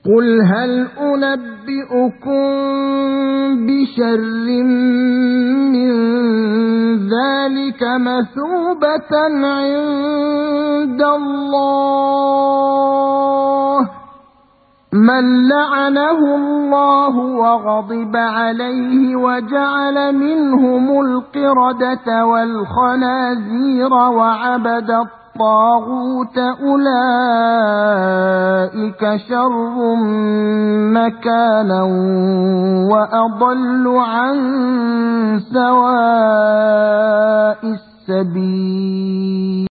قل هل أنبئكم بشر من ذلك مثوبة عند الله من لعنه الله وغضب عليه وجعل منهم القردة والخنازير وعبد الطاغوت أولئك شر مكانا وأضل عن سواء السبيل.